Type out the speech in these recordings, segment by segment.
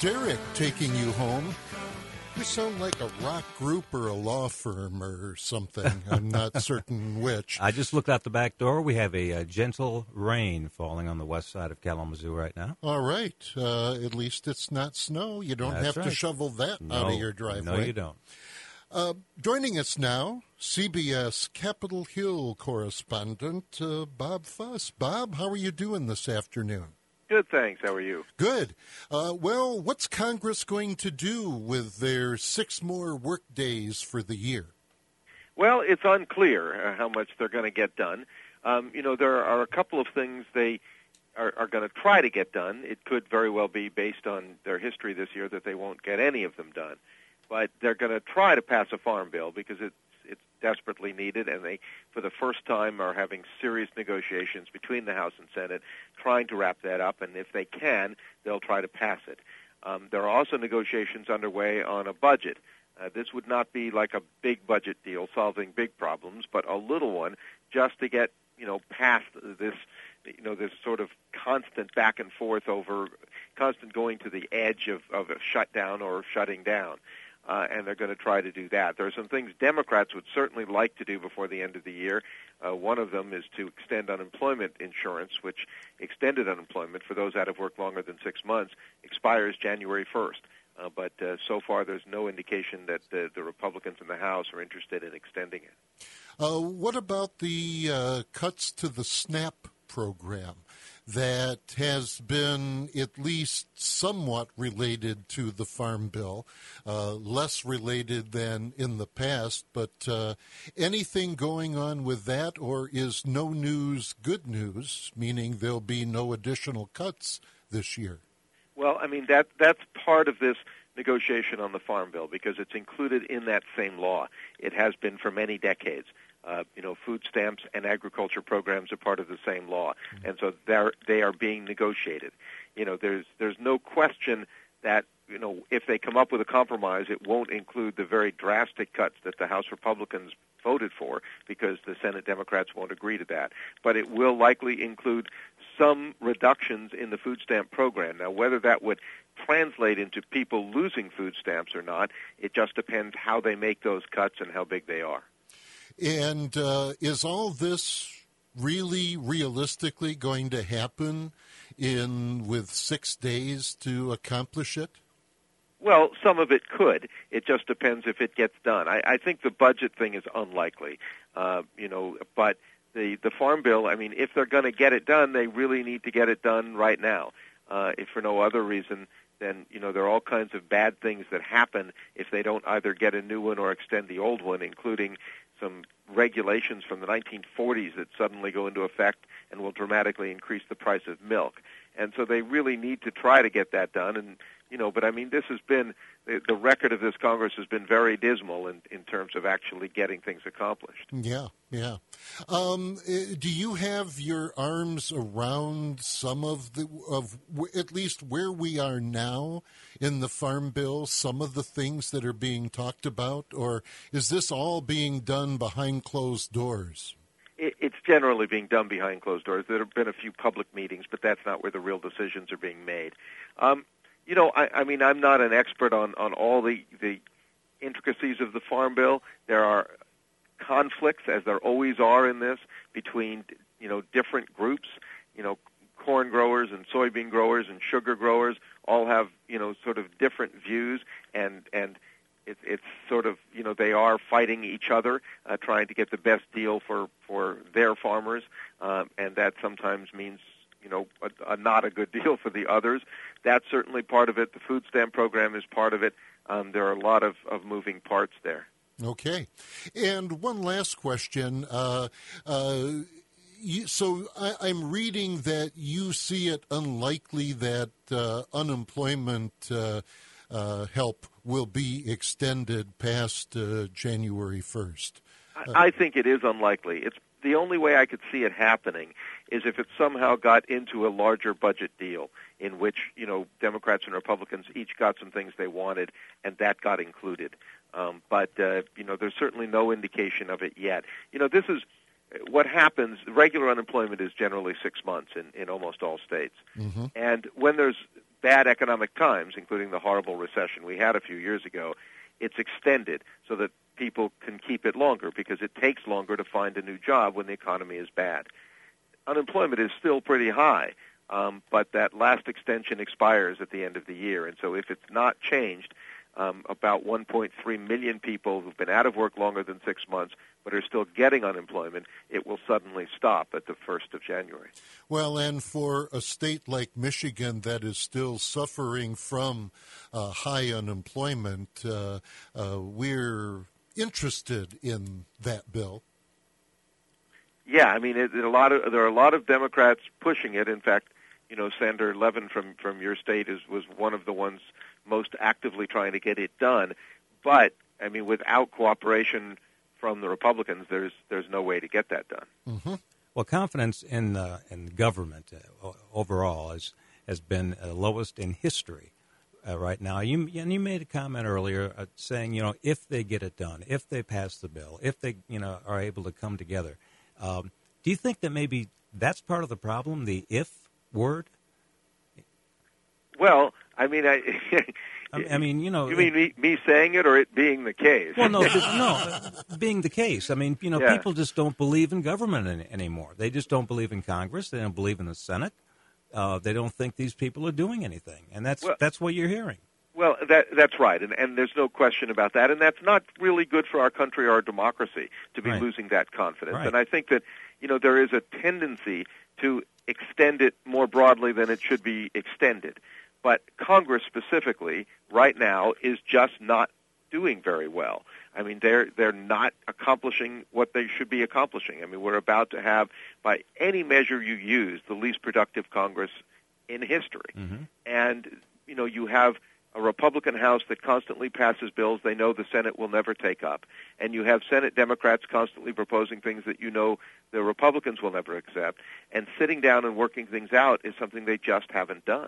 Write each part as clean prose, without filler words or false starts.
Derek taking you home. You sound like a rock group or a law firm or something. I'm not certain which. I just looked out the back door. We have a gentle rain falling on the west side of Kalamazoo right now. All right. At least it's not snow. You don't have to shovel that out of your driveway. No, you don't. Joining us now, CBS Capitol Hill correspondent Bob Fuss. Bob, how are you doing this afternoon? Good, thanks. How are you? Good. Well, what's Congress going to do with their 6 more work days for the year? Well, it's unclear how much they're going to get done. There are a couple of things they are going to try to get done. It could very well be, based on their history this year, that they won't get any of them done. But they're going to try to pass a farm bill because it's desperately needed, and they, for the first time, are having serious negotiations between the House and Senate, trying to wrap that up, and if they can, they'll try to pass it. There are also negotiations underway on a budget. This would not be like a big budget deal solving big problems, but a little one just to get, past this, this sort of constant back and forth over, constant going to the edge of a shutdown or shutting down. And they're going to try to do that. There are some things Democrats would certainly like to do before the end of the year. One of them is to extend unemployment insurance, which extended unemployment for those out of work longer than 6 months expires January 1st. But so far there's no indication that the Republicans in the House are interested in extending it. What about the cuts to the SNAP program that has been at least somewhat related to the Farm Bill, less related than in the past, but anything going on with that, or is no news good news, meaning there'll be no additional cuts this year? Well, I mean, that's part of this negotiation on the Farm Bill because it's included in that same law. It has been for many decades. Food stamps and agriculture programs are part of the same law, and so they are being negotiated. There's no question that if they come up with a compromise, it won't include the very drastic cuts that the House Republicans voted for because the Senate Democrats won't agree to that. But it will likely include some reductions in the food stamp program. Now, whether that would translate into people losing food stamps or not, it just depends how they make those cuts and how big they are. And is all this really realistically going to happen with 6 days to accomplish it? Well, some of it could. It just depends if it gets done. I think the budget thing is unlikely, but the Farm Bill, I mean, if they're going to get it done, they really need to get it done right now. If for no other reason, then, there are all kinds of bad things that happen if they don't either get a new one or extend the old one, including some regulations from the 1940s that suddenly go into effect and will dramatically increase the price of milk. And so they really need to try to get that done. And, but I mean, this has been, the record of this Congress has been very dismal in terms of actually getting things accomplished. Yeah. Do you have your arms around some of at least where we are now in the Farm Bill, some of the things that are being talked about, or is this all being done behind closed doors? It's generally being done behind closed doors. There have been a few public meetings, but that's not where the real decisions are being made. I mean, I'm not an expert on all the intricacies of the Farm Bill. There are conflicts, as there always are in this, between, different groups. Corn growers and soybean growers and sugar growers all have, sort of different views, and it's sort of, they are fighting each other, trying to get the best deal for their farmers, and that sometimes means, not a good deal for the others. That's certainly part of it. The food stamp program is part of it. There are a lot of moving parts there. Okay. And one last question. So I'm reading that you see it unlikely that unemployment help will be extended past January 1st. I think it is unlikely. It's the only way I could see it happening is if it somehow got into a larger budget deal in which, Democrats and Republicans each got some things they wanted, and that got included. But there's certainly no indication of it yet. This is what happens. Regular unemployment is generally 6 months in almost all states. Mm-hmm. And when there's bad economic times, including the horrible recession we had a few years ago, it's extended so that people can keep it longer because it takes longer to find a new job when the economy is bad. Unemployment is still pretty high, but that last extension expires at the end of the year. And so if it's not changed, about 1.3 million people who've been out of work longer than 6 months but are still getting unemployment, it will suddenly stop at the 1st of January. Well, and for a state like Michigan that is still suffering from high unemployment, we're interested in that bill. Yeah, I mean, there are a lot of Democrats pushing it. In fact, Senator Levin from your state was one of the ones most actively trying to get it done. But I mean, without cooperation from the Republicans, there's no way to get that done. Mm-hmm. Well, confidence in government overall has been lowest in history right now. You made a comment earlier saying, if they get it done, if they pass the bill, if they are able to come together. Do you think that maybe that's part of the problem, the if word? Well, I mean, I mean, You mean me saying it or it being the case? Well, no, being the case. I mean, people just don't believe in government anymore. They just don't believe in Congress. They don't believe in the Senate. They don't think these people are doing anything, and that's what you're hearing. Well, that's right, and there's no question about that, and that's not really good for our country or our democracy to be losing that confidence. Right. And I think that there is a tendency to extend it more broadly than it should be extended. But Congress specifically, right now, is just not doing very well. I mean, they're not accomplishing what they should be accomplishing. I mean, we're about to have, by any measure you use, the least productive Congress in history. Mm-hmm. And, you have a Republican House that constantly passes bills they know the Senate will never take up. And you have Senate Democrats constantly proposing things that the Republicans will never accept. And sitting down and working things out is something they just haven't done.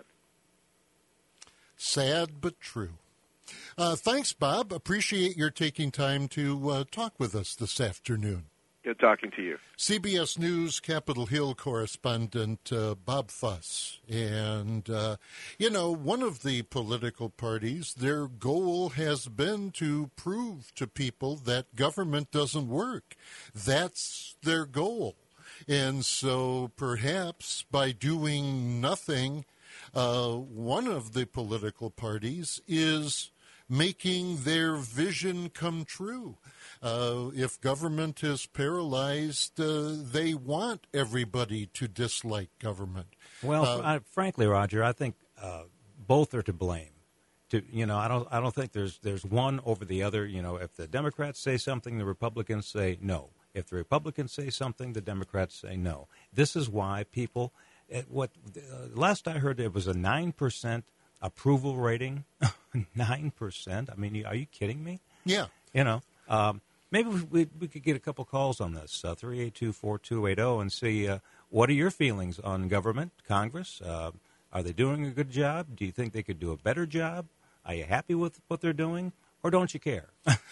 Sad but true. Thanks, Bob. Appreciate your taking time to talk with us this afternoon. Good talking to you. CBS News Capitol Hill correspondent Bob Fuss. And, one of the political parties, their goal has been to prove to people that government doesn't work. That's their goal. And so perhaps by doing nothing, one of the political parties is making their vision come true. If government is paralyzed, they want everybody to dislike government. Well, frankly, Roger, I think both are to blame. I don't think there's one over the other. If the Democrats say something, the Republicans say no. If the Republicans say something, the Democrats say no. This is why people. Last I heard, it was a 9% approval rating. 9%. I mean, are you kidding me? Yeah. Maybe we could get a couple calls on this, 382-4280, and see what are your feelings on government, Congress? Are they doing a good job? Do you think they could do a better job? Are you happy with what they're doing? Or don't you care?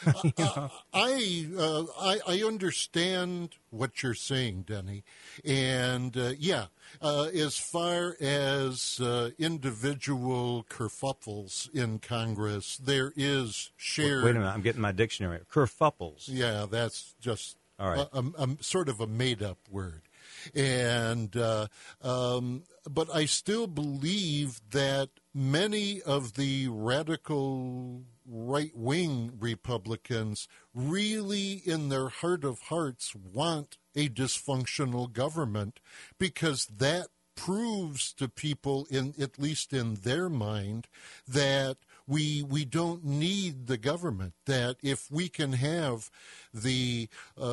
I understand what you're saying, Denny. And, as far as individual kerfuffles in Congress, there is shared... Wait a minute, I'm getting my dictionary. Kerfuffles. Yeah, that's just all right. a sort of a made-up word. And but I still believe that many of the radical right-wing Republicans really, in their heart of hearts, want a dysfunctional government, because that proves to people, at least in their mind, that we don't need the government. That if we can have the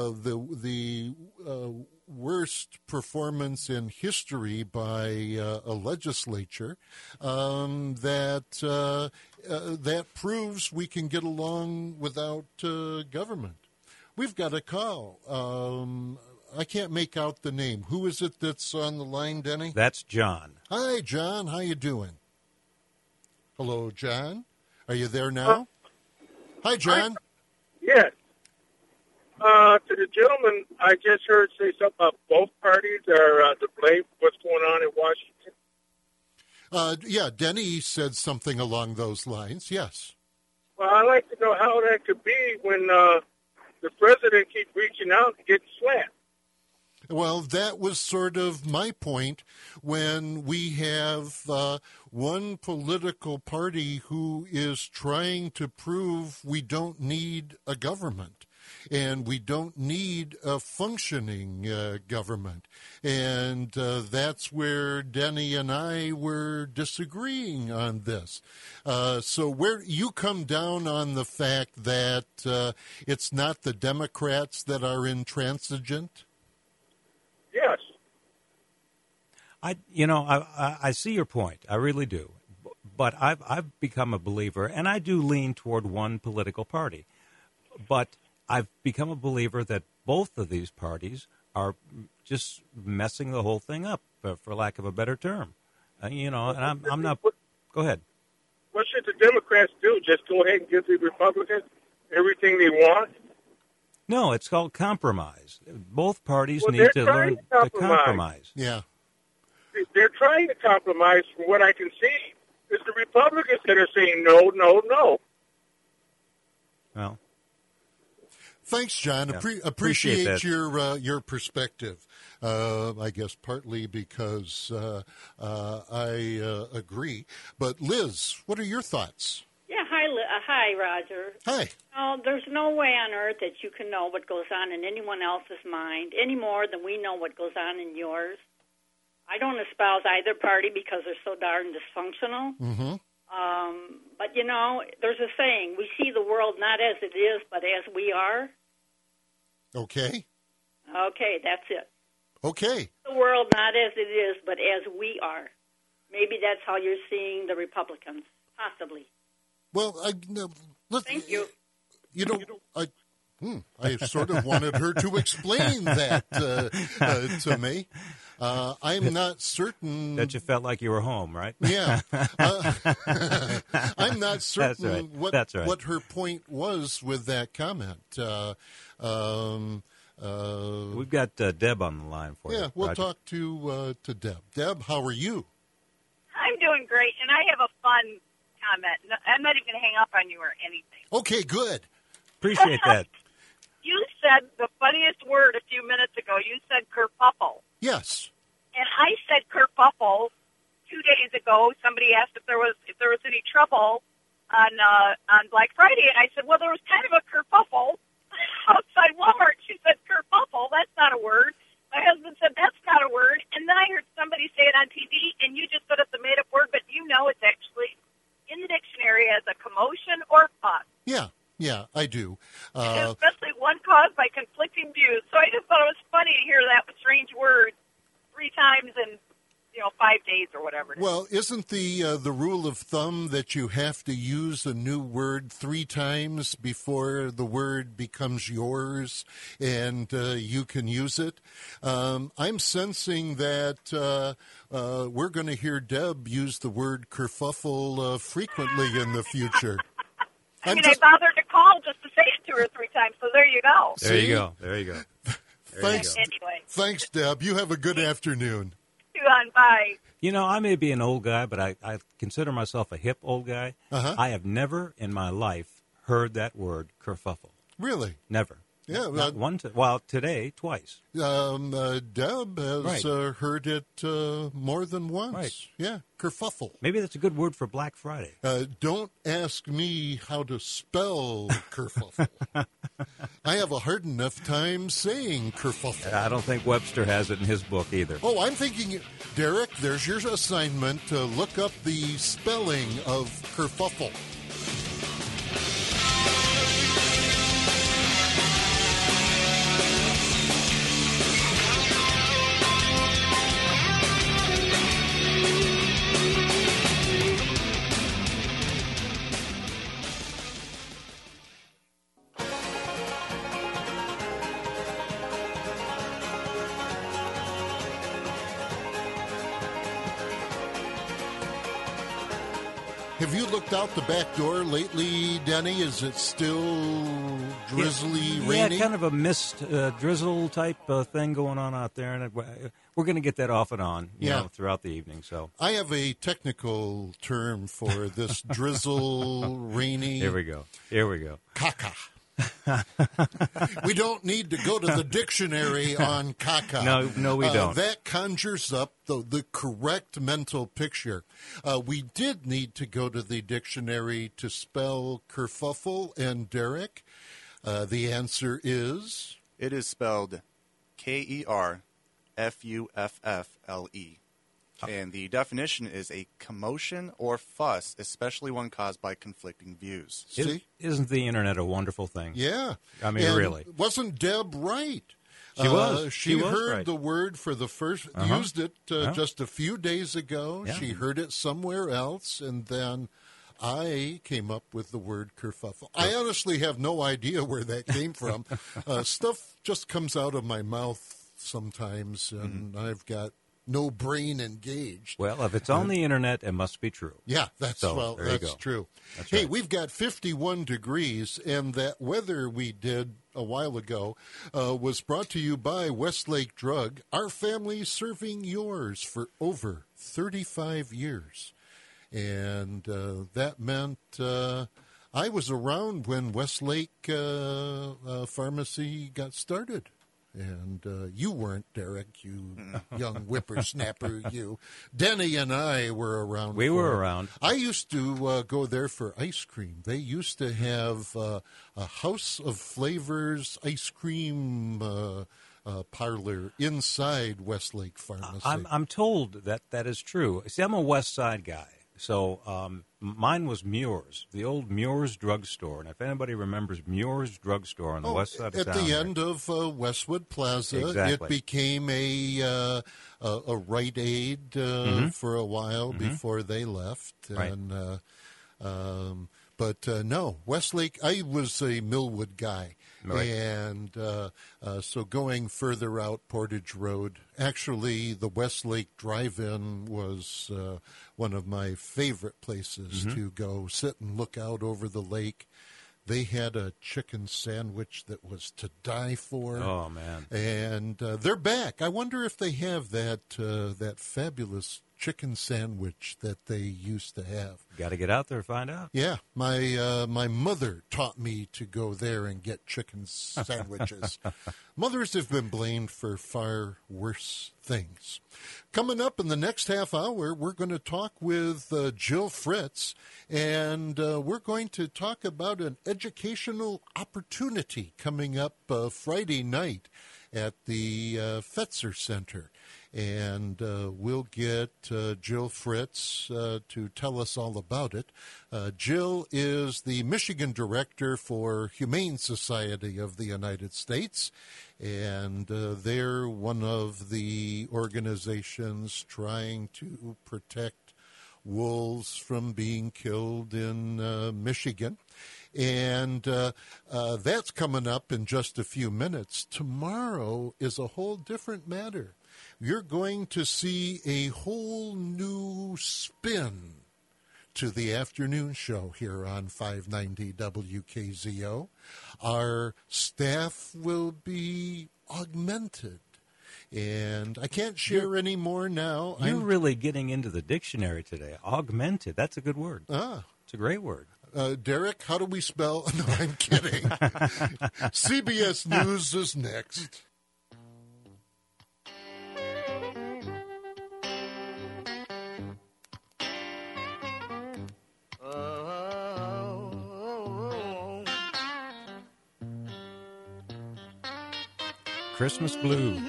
worst performance in history by a legislature, that proves we can get along without government. We've got a call. I can't make out the name. Who is it that's on the line, Denny? That's John. Hi, John. How you doing? Hello, John. Are you there now? Hi, John. Yes. To the gentleman I just heard say something about both parties are to blame for what's going on in Washington. Yeah, Denny said something along those lines, yes. Well, I'd like to know how that could be when the president keeps reaching out and getting slapped. Well, that was sort of my point when we have one political party who is trying to prove we don't need a government and we don't need a functioning government. And that's where Denny and I were disagreeing on this. So where you come down on the fact that it's not the Democrats that are intransigent? Yes. I see your point. I really do. But I've become a believer, and I do lean toward one political party. But I've become a believer that both of these parties are just messing the whole thing up, for lack of a better term. And I'm not. Go ahead. What should the Democrats do? Just go ahead and give the Republicans everything they want? No, it's called compromise. Both parties Well, need to they're learn trying to compromise. Yeah. They're trying to compromise from what I can see. It's the Republicans that are saying no, no, no. Well, thanks, John. Yeah. Appreciate that. your perspective. I guess partly because I agree. But Liz, what are your thoughts? Yeah, hi, Roger. Hi. There's no way on earth that you can know what goes on in anyone else's mind any more than we know what goes on in yours. I don't espouse either party because they're so darn dysfunctional. Mm-hmm. But, there's a saying, we see the world not as it is, but as we are. Okay. Okay, that's it. Okay. The world not as it is, but as we are. Maybe that's how you're seeing the Republicans, possibly. Well, Thank you. I sort of wanted her to explain that to me. I'm not certain that you felt like you were home, right? Yeah, I'm not certain what her point was with that comment. We've got Deb on the line for you. Yeah, we'll Roger. talk to Deb. Deb, how are you? I'm doing great, and I have a fun comment. No, I'm not even going to hang up on you or anything. Okay, good. Appreciate that. You said the funniest word a few minutes ago. You said kerfuffle. Yes. And I said kerfuffle 2 days ago. Somebody asked if there was any trouble on Black Friday, and I said, well, there was kind of a kerfuffle outside Walmart. She said kerfuffle. That's not a word. My husband said that's not a word, and then I heard somebody say it on TV, and you just said it's a made-up word, but it's actually in the dictionary as a commotion or fuss. Yeah, I do. Especially one caused by conflicting views. So I just thought it was funny to hear that strange word 3 times in 5 days or whatever. Well, isn't the rule of thumb that you have to use a new word 3 times before the word becomes yours and you can use it? I'm sensing that we're going to hear Deb use the word kerfuffle frequently in the future. I bothered to call just to say it 2 or 3 times, so there you go. There you go. There you go. Thanks. Anyway. Thanks, Deb. You have a good afternoon. Bye. I may be an old guy, but I consider myself a hip old guy. Uh-huh. I have never in my life heard that word kerfuffle. Really? Never. Yeah. Not one. Today, twice. Deb has Right. Heard it more than once. Right. Yeah, kerfuffle. Maybe that's a good word for Black Friday. Don't ask me how to spell kerfuffle. I have a hard enough time saying kerfuffle. I don't think Webster has it in his book either. Oh, I'm thinking, Derek, there's your assignment to look up the spelling of kerfuffle. Have you looked out the back door lately, Denny? Is it still drizzly, rainy? Yeah, kind of a mist, drizzle type thing going on out there. And we're we're going to get that off and on, you Yeah. know, throughout the evening. So I have a technical term for this drizzle, rainy. here we go. Here we go. Caca. We don't need to go to the dictionary on caca. No, we don't. That conjures up the correct mental picture. We did need to go to the dictionary to spell kerfuffle, and Derek, the answer is? It is spelled Kerfuffle. And the definition is a commotion or fuss, especially one caused by conflicting views. See? Isn't the internet a wonderful thing? Yeah. I mean, And really. Wasn't Deb right? She was. She She was heard right. the word for the first, used it just a few days ago. Yeah. She heard it somewhere else, and then I came up with the word kerfuffle. I honestly have no idea where that came from. Stuff just comes out of my mouth sometimes, and I've got no brain engaged. Well, if it's on the internet, it must be true. Yeah, that's So, there you that's go. true. That's Hey, right. we've got 51 degrees, and that weather we did a while ago was brought to you by Westlake Drug, our family serving yours for over 35 years. And that meant I was around when Westlake Pharmacy got started. And you weren't, Derek, you young whippersnapper, you. Denny and I were around. We for were it. around. I used to go there for ice cream. They used to have a House of Flavors ice cream parlor inside Westlake Pharmacy. I'm told that is true. See, I'm a West Side guy. So mine was Muir's, the old Muir's drugstore. And if anybody remembers Muir's drugstore on the west side of at town. the end of Westwood Plaza, Exactly. it became a Rite Aid for a while before they left. Right. And but no, Westlake. I was a Millwood guy, Right. and so going further out Portage Road. Actually, the Westlake Drive-In was one of my favorite places to go sit and look out over the lake. They had a chicken sandwich that was to die for. Oh, man. And they're back. I wonder if they have that fabulous chicken sandwich that they used to have. Got to get out there and find out. Yeah, my mother taught me to go there and get chicken sandwiches. Mothers have been blamed for far worse things. Coming up in the next half hour, we're going to talk with Jill Fritz, and we're going to talk about an educational opportunity coming up Friday night at the Fetzer Center. And we'll get Jill Fritz to tell us all about it. Jill is the Michigan Director for Humane Society of the United States, and they're one of the organizations trying to protect wolves from being killed in Michigan. And that's coming up in just a few minutes. Tomorrow is a whole different matter. You're going to see a whole new spin to the afternoon show here on 590 WKZO. Our staff will be augmented. And I can't share any more now. You're really getting into the dictionary today. Augmented. That's a good word. It's a great word. Derek, how do we spell? No, I'm kidding. CBS News is next. Christmas blues.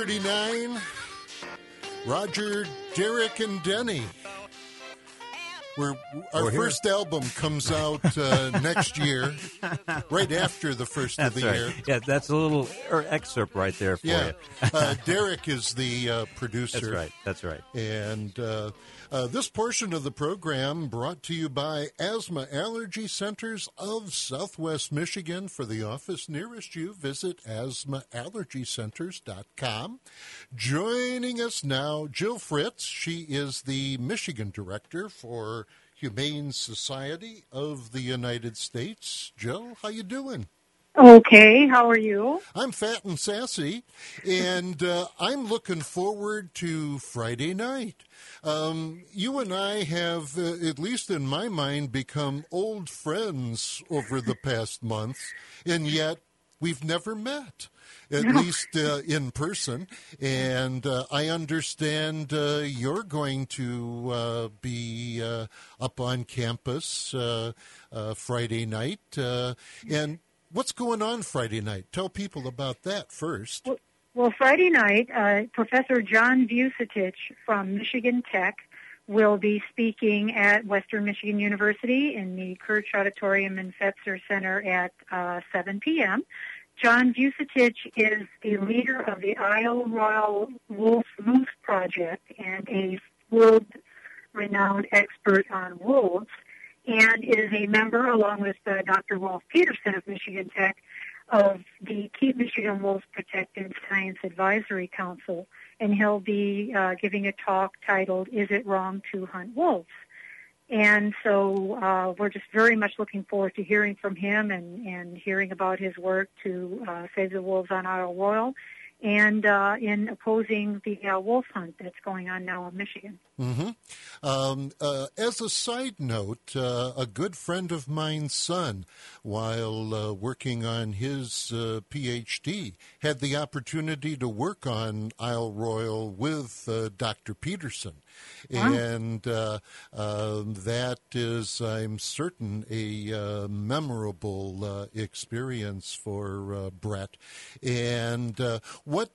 .39, Roger, Derek, and Denny. Our We're here. first album comes out next year, right after the first of the year. Yeah, that's a little excerpt right there for Yeah, you. Derek is the producer. That's right. And this portion of the program brought to you by Asthma Allergy Centers of Southwest Michigan. For the office nearest you, visit asthmaallergycenters.com. Joining us now, Jill Fritz. She is the Michigan Director for Humane Society of the United States. Jill, how you doing? Okay, how are you? I'm fat and sassy, and I'm looking forward to Friday night. You and I have, at least in my mind, become old friends over the past months, and yet we've never met, at least in person. And I understand you're going to be up on campus Friday night. And what's going on Friday night? Tell people about that first. Well, Friday night, Professor John Vucetich from Michigan Tech will be speaking at Western Michigan University in the Kirch Auditorium and Fetzer Center at 7 p.m. John Vucetich is the leader of the Isle Royale Wolf Moose Project and a world-renowned expert on wolves, and is a member, along with Dr. Rolf Peterson of Michigan Tech, of the Keep Michigan Wolves Protected Science Advisory Council, and he'll be giving a talk titled, Is It Wrong to Hunt Wolves? And so we're just very much looking forward to hearing from him and hearing about his work to save the wolves on Isle Royale and in opposing the wolf hunt that's going on now in Michigan. Mm-hmm. As a side note, a good friend of mine's son, while working on his PhD, had the opportunity to work on Isle Royale with Dr. Peterson. Wow. And that is, I'm certain, a memorable experience for Brett. And what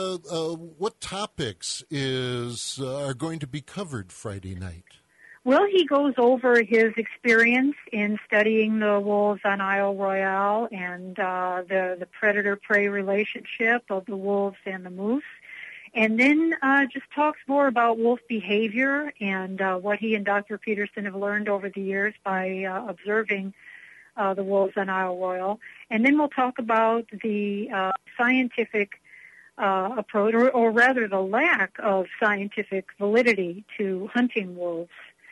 topics are going to be covered Friday night? Well, he goes over his experience in studying the wolves on Isle Royale and the predator-prey relationship of the wolves and the moose. And then just talks more about wolf behavior and what he and Dr. Peterson have learned over the years by observing the wolves on Isle Royale. And then we'll talk about the scientific approach, or rather the lack of scientific validity to hunting wolves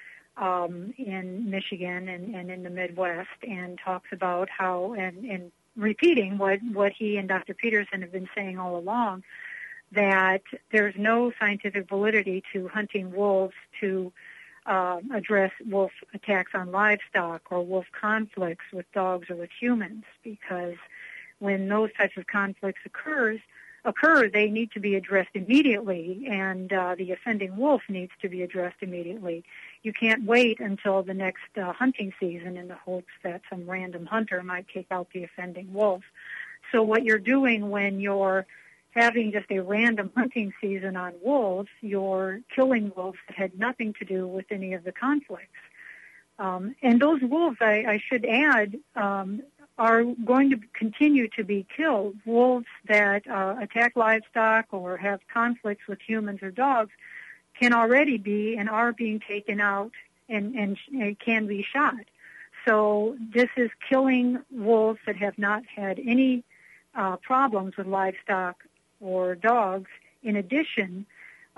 in Michigan and in the Midwest, and talks about how, and repeating what he and Dr. Peterson have been saying all along, that there's no scientific validity to hunting wolves to address wolf attacks on livestock or wolf conflicts with dogs or with humans, because when those types of conflicts occur, they need to be addressed immediately, and the offending wolf needs to be addressed immediately. You can't wait until the next hunting season in the hopes that some random hunter might take out the offending wolf. So what you're doing when you're having just a random hunting season on wolves, you're killing wolves that had nothing to do with any of the conflicts. And those wolves, I should add, are going to continue to be killed. Wolves that attack livestock or have conflicts with humans or dogs can already be and are being taken out and can be shot. So this is killing wolves that have not had any problems with livestock or dogs, in addition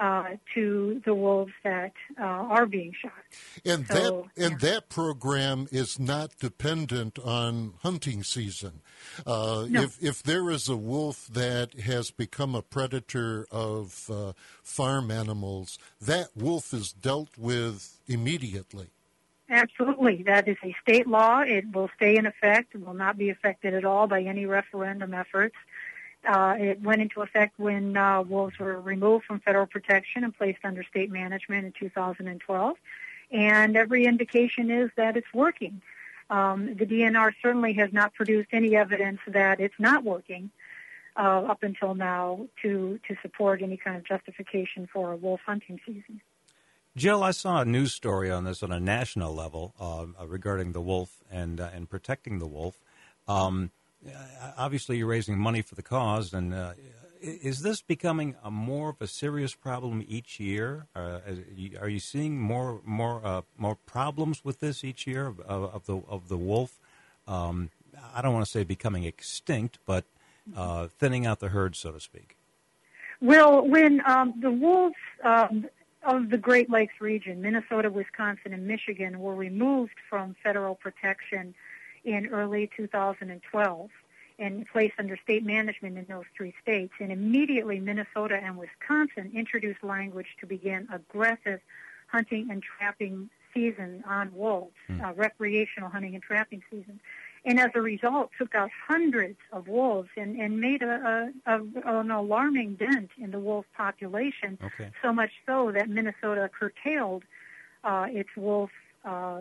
to the wolves that are being shot. And that program is not dependent on hunting season. No. If there is a wolf that has become a predator of farm animals, that wolf is dealt with immediately. Absolutely. That is a state law. It will stay in effect. It will not be affected at all by any referendum efforts. It went into effect when wolves were removed from federal protection and placed under state management in 2012. And every indication is that it's working. The DNR certainly has not produced any evidence that it's not working up until now to support any kind of justification for a wolf hunting season. Jill, I saw a news story on this on a national level regarding the wolf and protecting the wolf. Obviously, you're raising money for the cause, and is this becoming more of a serious problem each year? Are you seeing more problems with this each year of the wolf? I don't want to say becoming extinct, but thinning out the herd, so to speak. Well, when the wolves of the Great Lakes region, Minnesota, Wisconsin, and Michigan, were removed from federal protection in early 2012 and placed under state management in those three states. And immediately Minnesota and Wisconsin introduced language to begin aggressive hunting and trapping season on wolves, recreational hunting and trapping season. And as a result, took out hundreds of wolves and made an alarming dent in the wolf population, so much so that Minnesota curtailed its wolf, the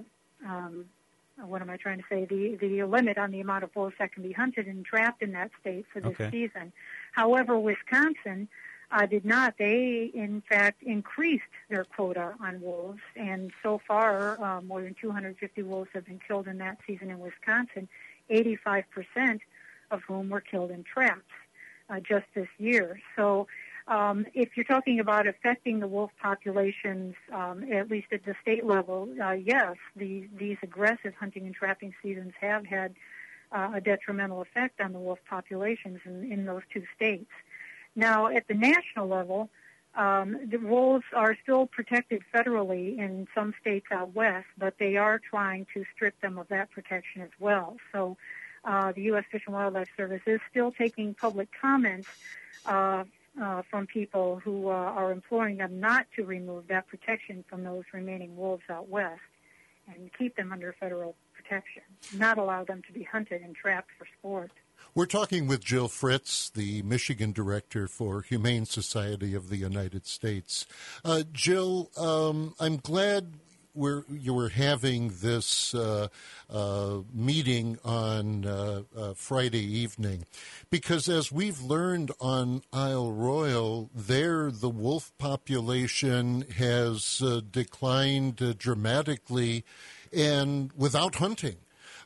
limit on the amount of wolves that can be hunted and trapped in that state for this season. However, Wisconsin did not. They, in fact, increased their quota on wolves, and so far, more than 250 wolves have been killed in that season in Wisconsin, 85% of whom were killed in traps just this year. So if you're talking about affecting the wolf populations, at least at the state level, yes, these aggressive hunting and trapping seasons have had a detrimental effect on the wolf populations in those two states. Now, at the national level, the wolves are still protected federally in some states out west, but they are trying to strip them of that protection as well. So the U.S. Fish and Wildlife Service is still taking public comments from people who are imploring them not to remove that protection from those remaining wolves out west and keep them under federal protection, not allow them to be hunted and trapped for sport. We're talking with Jill Fritz, the Michigan Director for Humane Society of the United States. Jill, I'm glad you were having this meeting on Friday evening, because as we've learned on Isle Royale, there the wolf population has declined dramatically and without hunting.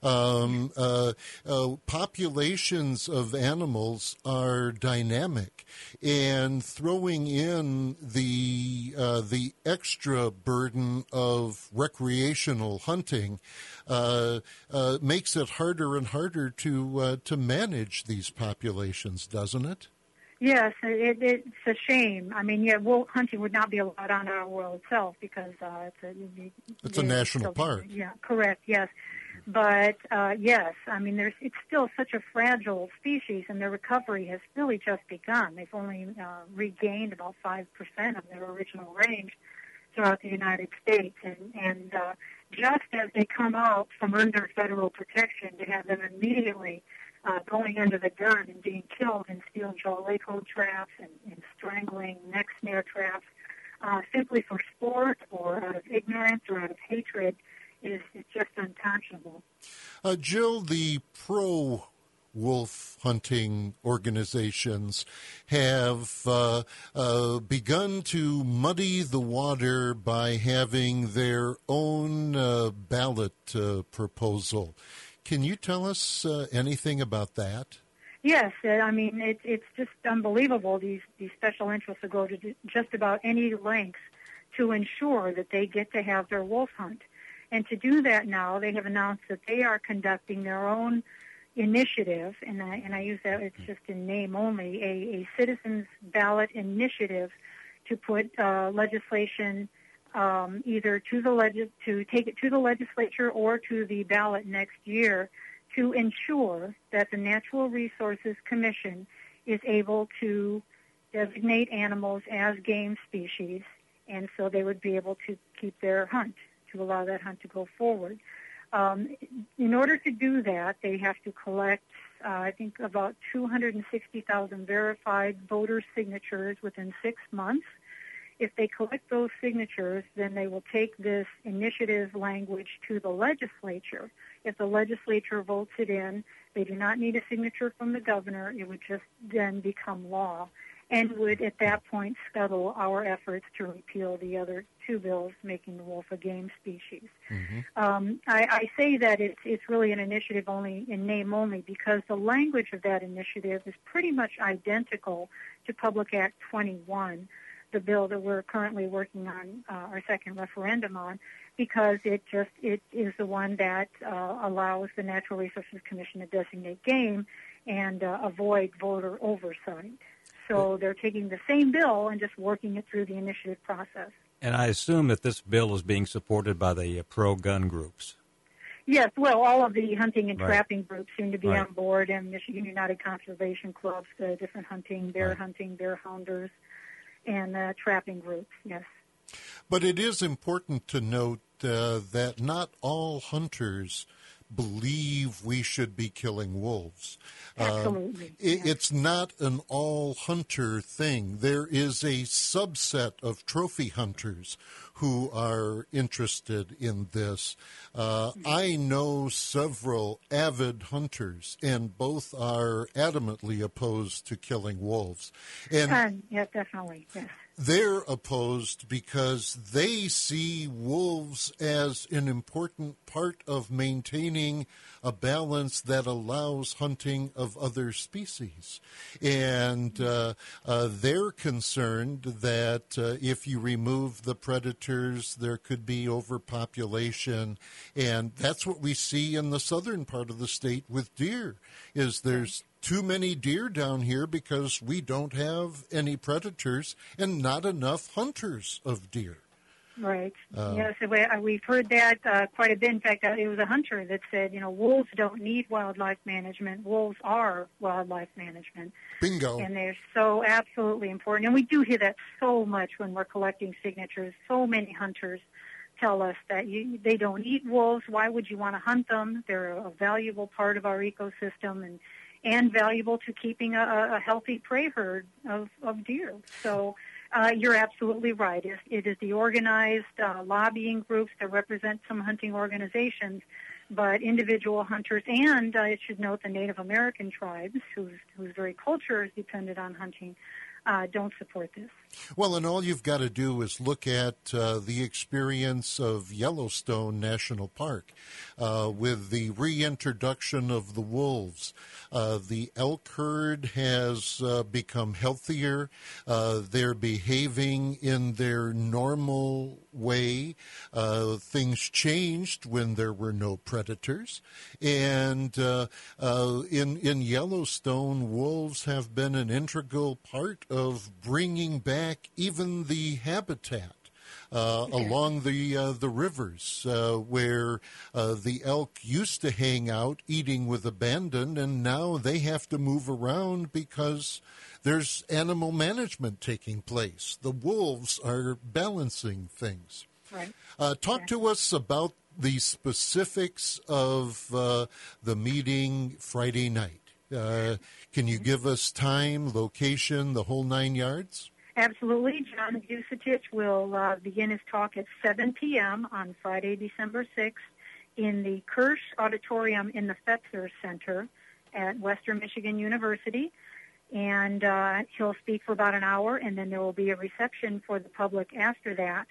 Populations of animals are dynamic, and throwing in the extra burden of recreational hunting makes it harder and harder to manage these populations, doesn't it? Yes, it's a shame. I mean, wolf hunting would not be allowed on our world itself because it's a national park. Yeah, correct. Yes. But, yes, I mean, it's still such a fragile species, and their recovery has really just begun. They've only regained about 5% of their original range throughout the United States. And just as they come out from under federal protection, to have them immediately going under the gun and being killed in steel jaw lake hold traps and strangling neck snare traps simply for sport or out of ignorance or out of hatred, is just unconscionable. Jill, the pro-wolf hunting organizations have begun to muddy the water by having their own ballot proposal. Can you tell us anything about that? Yes, I mean, it's just unbelievable. These special interests will go to just about any lengths to ensure that they get to have their wolf hunt. And to do that now, they have announced that they are conducting their own initiative, and I use that, it's just in name only, a citizens ballot initiative to put legislation either to take it to the legislature or to the ballot next year to ensure that the Natural Resources Commission is able to designate animals as game species, and so they would be able to keep their hunt, to allow that hunt to go forward. In order to do that, they have to collect, I think, about 260,000 verified voter signatures within 6 months. If they collect those signatures, then they will take this initiative language to the legislature. If the legislature votes it in, they do not need a signature from the governor. It would just then become law. and would at that point scuttle our efforts to repeal the other two bills making the wolf a game species. I say that it's really an initiative only in name only because the language of that initiative is pretty much identical to Public Act 21, the bill that we're currently working on our second referendum on, because it is the one that allows the Natural Resources Commission to designate game and avoid voter oversight. So they're taking the same bill and just working it through the initiative process. And I assume that this bill is being supported by the pro-gun groups. Yes, well, all of the hunting and trapping groups seem to be on board, and Michigan United Conservation Clubs, the different hunting, bear hounders, and trapping groups, yes. But it is important to note that not all hunters believe we should be killing wolves. Absolutely. It's not an all-hunter thing. There is a subset of trophy hunters who are interested in this. I know several avid hunters, and both are adamantly opposed to killing wolves. And yeah, definitely, yes. They're opposed because they see wolves as an important part of maintaining a balance that allows hunting of other species. And they're concerned that if you remove the predators, there could be overpopulation. And that's what we see in the southern part of the state with deer, is there's too many deer down here because we don't have any predators and not enough hunters of deer. Right. Yes, we've heard that quite a bit. In fact, it was a hunter that said, wolves don't need wildlife management. Wolves are wildlife management. Bingo. And they're so absolutely important. And we do hear that so much when we're collecting signatures. So many hunters tell us that they don't eat wolves. Why would you want to hunt them? They're a valuable part of our ecosystem and valuable to keeping a healthy prey herd of deer. So you're absolutely right. It is the organized lobbying groups that represent some hunting organizations, but individual hunters and, I should note, the Native American tribes, whose very culture is dependent on hunting, don't support this. Well, and all you've got to do is look at the experience of Yellowstone National Park with the reintroduction of the wolves. The elk herd has become healthier. They're behaving in their normal way. Things changed when there were no predators. And in Yellowstone, wolves have been an integral part of bringing back even the habitat along the rivers where the elk used to hang out eating with abandon, and now they have to move around because there's animal management taking place. The wolves are balancing things. Right. Talk to us about the specifics of the meeting Friday night. Can you give us time, location, the whole 9 yards? Absolutely. John Vucetich will begin his talk at 7 p.m. on Friday, December 6th in the Kirsch Auditorium in the Fetzer Center at Western Michigan University. And he'll speak for about an hour, and then there will be a reception for the public after that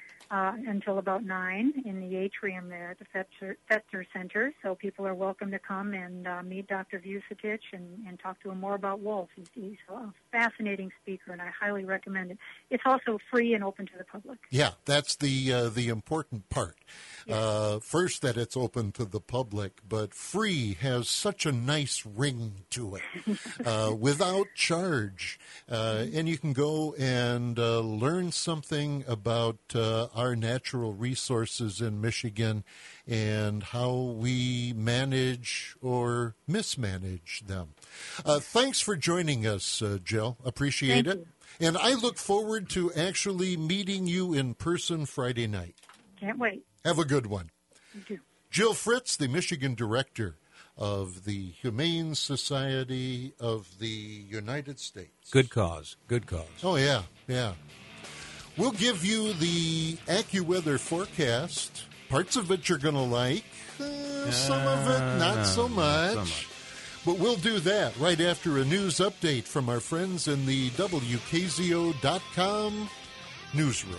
until about 9 in the atrium there at the Fetzer Center. So people are welcome to come and meet Dr. Vucetich and talk to him more about wolves. He's a fascinating speaker, and I highly recommend it. It's also free and open to the public. Yeah, that's the important part. Yes. First, that it's open to the public, but free has such a nice ring to it, without charge. And you can go and learn something about our natural resources in Michigan and how we manage or mismanage them. Thanks for joining us, Jill. Appreciate it. And I look forward to actually meeting you in person Friday night. Can't wait. Have a good one. You too. Jill Fritz, the Michigan Director of the Humane Society of the United States. Good cause. Good cause. Oh, yeah, yeah. We'll give you the AccuWeather forecast. Parts of it you're going to like. Some of it, not so much. But we'll do that right after a news update from our friends in the WKZO.com newsroom.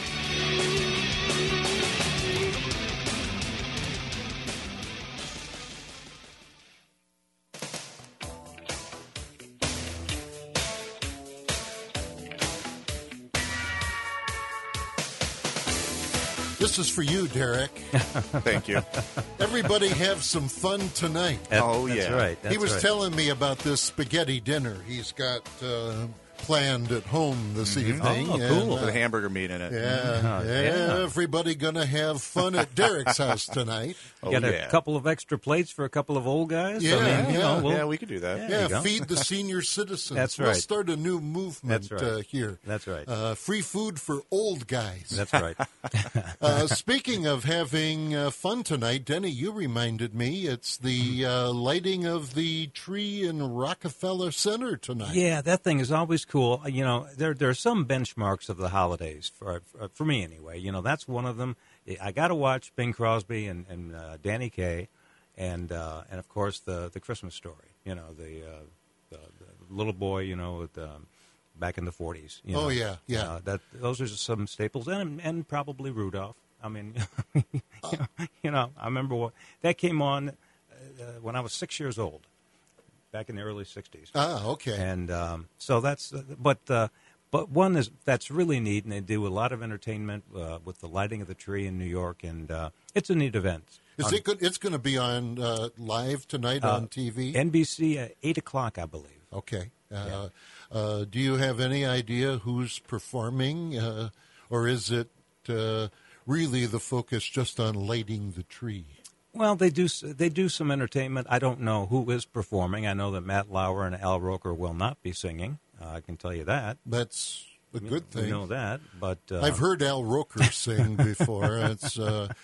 This is for you, Derek. Thank you. Everybody have some fun tonight. That's yeah. right. He was right. telling me about this spaghetti dinner he's got planned at home this evening. Oh, cool. With a hamburger meat in it. Yeah, yeah. Everybody gonna have fun at Derek's house tonight. You got yeah. a couple of extra plates for a couple of old guys? Yeah, I mean, you know, yeah. we'll- we could do that. There you Yeah, go. feed the senior citizens. That's We'll right. start a new movement That's right. here. That's right. Free food for old guys. That's right. Speaking of having fun tonight, Denny, you reminded me it's the lighting of the tree in Rockefeller Center tonight. Yeah, that thing is always cool. You know, there are some benchmarks of the holidays for me anyway. You know, that's one of them. I got to watch Bing Crosby and Danny Kaye, and of course the Christmas Story. You know, the little boy. You know, with, back in the 40s. You know, Oh, yeah, yeah. Those are just some staples, and probably Rudolph. I mean, you know, I remember that came on when I was 6 years old, back in the early 60s. Ah, okay. And so that's, but one that's really neat, and they do a lot of entertainment with the lighting of the tree in New York, and it's a neat event. Is it good? It's going to be on live tonight on TV? NBC at 8 o'clock, I believe. Okay. Do you have any idea who's performing, or is it really the focus just on lighting the tree? Well, they do some entertainment. I don't know who is performing. I know that Matt Lauer and Al Roker will not be singing. I can tell you that. That's a good thing. We know that, but I've heard Al Roker sing before. It's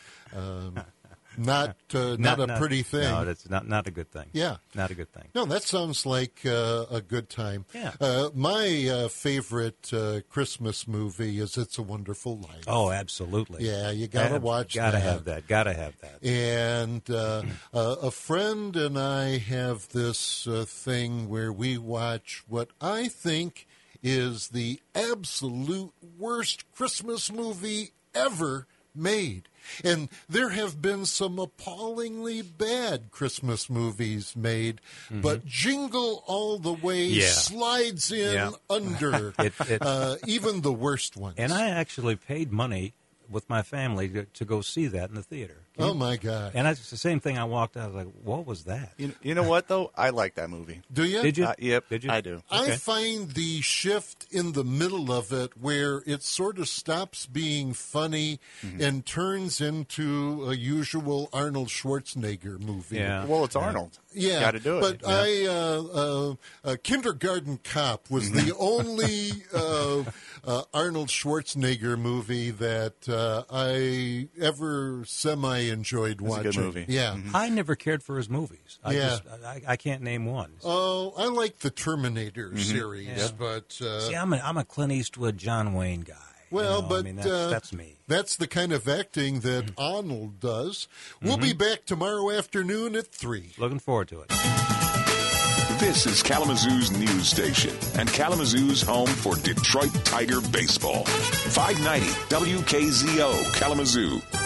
not a pretty thing. No, it's not a good thing. Yeah. Not a good thing. No, that sounds like a good time. Yeah. My favorite Christmas movie is It's a Wonderful Life. Oh, absolutely. Yeah, you got to watch that. Got to have that. And a friend and I have this thing where we watch what I think is the absolute worst Christmas movie ever made. And there have been some appallingly bad Christmas movies made, but Jingle All the Way slides in under even the worst ones. And I actually paid money with my family to go see that in the theater. Oh, my God. And it's the same thing. I walked out, I was like, what was that? You know what, though? I like that movie. Do you? Did you? Yep, Did you? I do. I find the shift in the middle of it where it sort of stops being funny and turns into a usual Arnold Schwarzenegger movie. Yeah. Well, it's Arnold. Yeah, Got to do it. But Kindergarten Cop was the only Arnold Schwarzenegger movie that I ever semi-enjoyed watching. It's a good movie. Yeah. I never cared for his movies. I can't name one. Oh, I like the Terminator series, Yeah. but See, I'm a Clint Eastwood, John Wayne guy. well, You know, but I mean, that's me. That's the kind of acting that Arnold does. We'll be back tomorrow afternoon at 3. Looking forward to it. This is Kalamazoo's news station and Kalamazoo's home for Detroit Tiger baseball. 590 WKZO Kalamazoo.